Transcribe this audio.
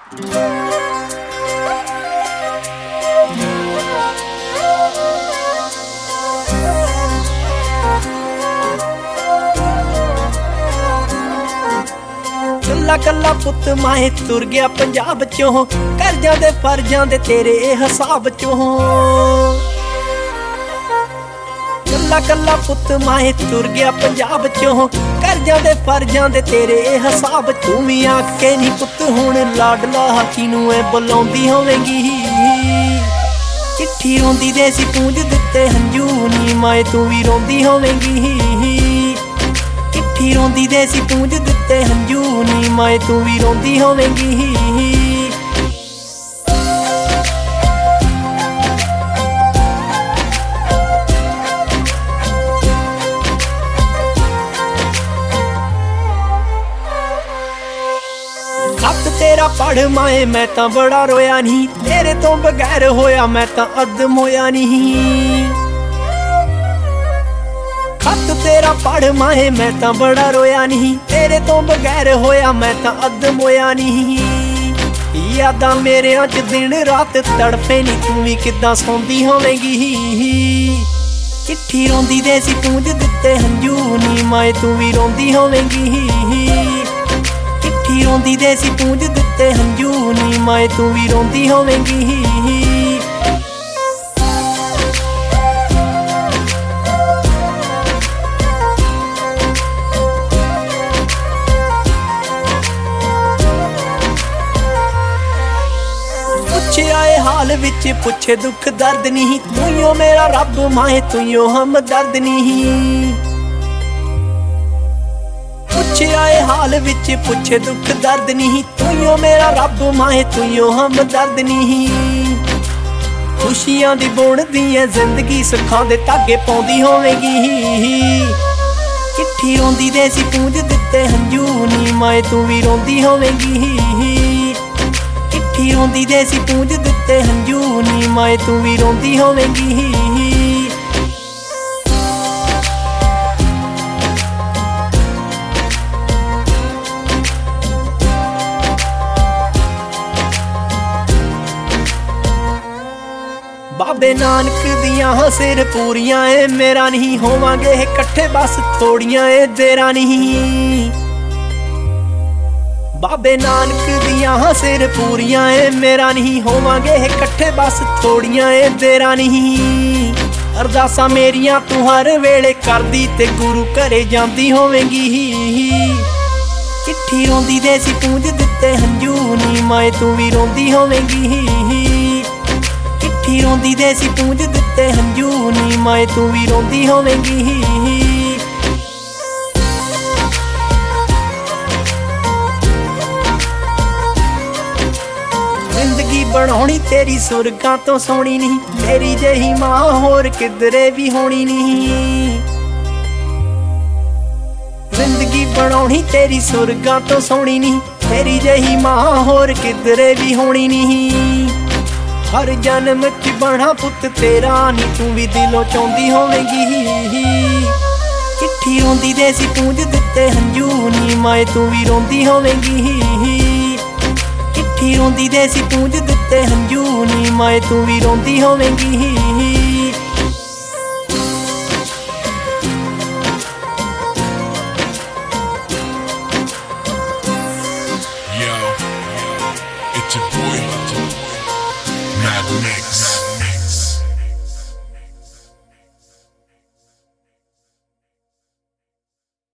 कल्ला कल्ला पुत माए तुर गया पंजाब चों, करजां दे फर्जां दे तेरे हिसाब चों। कल्ला कल्ला पुत माए तुर गया पंजाब चों, करजां दे फर्जां दे तेरे हिसाब। तू भी आके नी पुत हुण लाडला किनू ऐ बुलाउंदी होवेंगी। चिट्ठी रोंदी दे सी पूंज दित्ते हंजू नी माए तू भी रोंदी होवेंगी। चिट्ठी रोंदी दे सी पूंज दित्ते हंजू नी माए तू भी रोंदी होवेंगी। खत तेरा पढ़ माए मैं तां बड़ा रोया नहीं, तेरे तो बगैर होया मैं तां अदम होया नहीं। खत तेरा पढ़ माए मैं तां बड़ा रोया नहीं, तेरे तो बगैर होया मैं तां अदम होया नहीं। यादां मेरे च दिन रात तड़फे नी, तू भी किद्दां सौंदी होवेंगी। चिट्ठी रोंदी दे सी पूंज दित्ते हंजू नी माए तू भी रोंदी होवेंगी। चिट्ठी रोंदी दे सी पूंज दित्ते हंजू नी माए तू भी रोंदी होवेंगी। आए हाल विच पुछे दुख दर्द नहीं, तुइयों मेरा रब माए तुइयों हम दर्द नहीं। पुछे आए हाल विच पुछे दुख दर्द नहीं, तुइयों मेरा रब माए तुइयों हम दर्द नहीं। खुशियां दी बुनदी ऐ जिंदगी सुखां दे धागे पाउंदी होवेगी। चिट्ठी रोंदी दे सी पूंज दित्ते हंजू नी माए तू भी रोंदी होवेगी। चिट्ठी रोंदी दे सी पूंज दित्ते हंजू नी माए तू भी रोंदी होवेंगी। बाबे नानक दियां सिर पूरियां ए मेरा नहीं, होवांगे इकट्ठे बस थोड़ियां ए देरा नहीं। बाबे नानक दियां सिर पूरियां ए मेरा नहीं, होवांगे इकट्ठे बस थोड़ियां ए देरा नहीं। अरदासां मेरियां तू हर वेले करदी ते गुरु घरे जांदी होवेंगी। चिट्ठी रोंदी दे सी पूंज दित्ते हंजू नी माए तू भी रोंदी होवेंगी। चिट्ठी रोंदी दे सी पूंज दित्ते हंजू नी माए तू भी रोंदी होवेंगी। जिंदगी बनाउणी तेरी सुरगां तो सोहणी नहीं, तेरी जही मां होर किधरे भी होनी नहीं। जिंदगी बनाउणी तेरी सुरगां तो सोहणी नहीं, तेरी जही मां होर किधरे भी होनी नहीं। हर जन्म च बना पुत तेरा नी, तू भी दिलों चाहुंदी होवेंगी। चिट्ठी रोंदी दे सी पूंज दित्ते हंजू नी माए तू भी रोंदी होवेंगी। चिट्ठी रोंदी दे सी पूंज दित्ते हंजू नी माए तू भी रोंदी होवेंगी। Yo, it's your boy, Mad Mix.